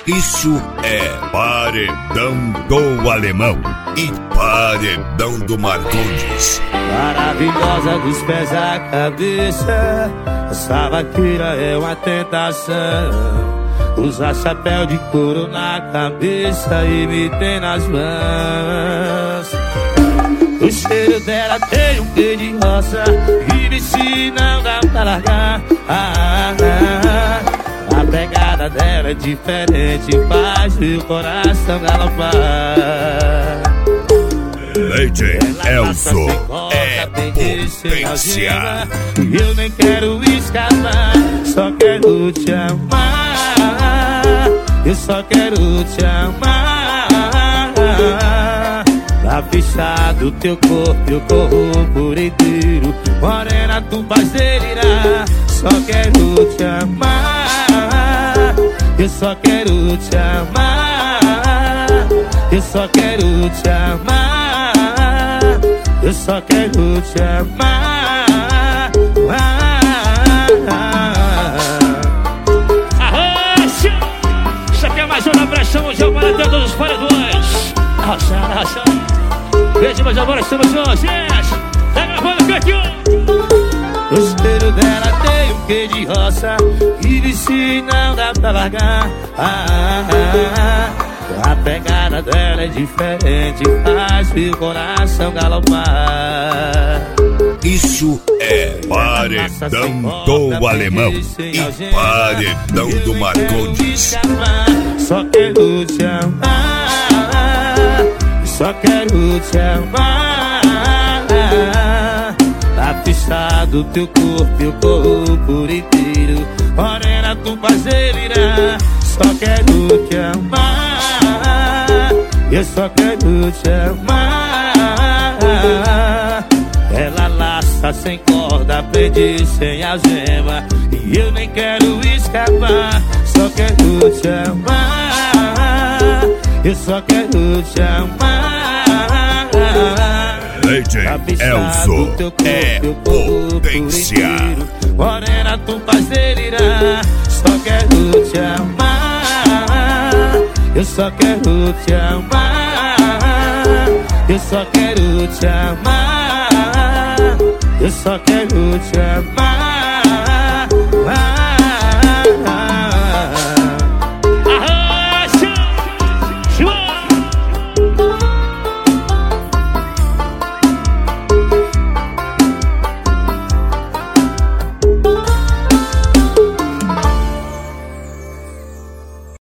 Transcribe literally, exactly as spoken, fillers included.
Isso é Paredão do Alemão e Paredão do Marcondes. Maravilhosa dos pés à cabeça, essa vaqueira é uma tentação. Usa chapéu de couro na cabeça e me tem nas mãos. O cheiro dela tem um quê de roça e me se não dá pra largar. ah, ah, ah. A pegada dela é diferente, faz meu coração galopar. Leite Elso é potência. E eu nem quero escapar, só quero te amar. Eu só quero te amar. Na ficha do teu corpo eu corro por inteiro. Morena, tu faz delirar. Só quero te amar. Eu só quero te amar. Eu só quero te amar. Eu só quero te amar. Arrocha! Isso aqui é mais uma pressão, hoje é o Paredão dos Paredões. Arrocha, arrocha. Beijo, mas agora estamos juntos, gente. Tá gravando o cantinho. O cheiro dela tem um quê de roça e de si não dá pra largar. ah, ah, ah. A pegada dela é diferente, faz meu coração galopar. Isso é Paredão do Alemão e Paredão do Marcondes. Só quero te amar. Só quero te amar. Na pista do teu corpo eu corro por inteiro. Morena, tu faz delirar. Só quero te amar. Eu só quero te amar. Ela laça sem corda, prende sem algema. E eu nem quero escapar. Só quero te amar. Eu só quero te amar. Leite Elso é potência. Morena, tu faz delirar. Só quero te amar. Eu só quero te amar. Eu só quero te amar. Eu só quero te amar.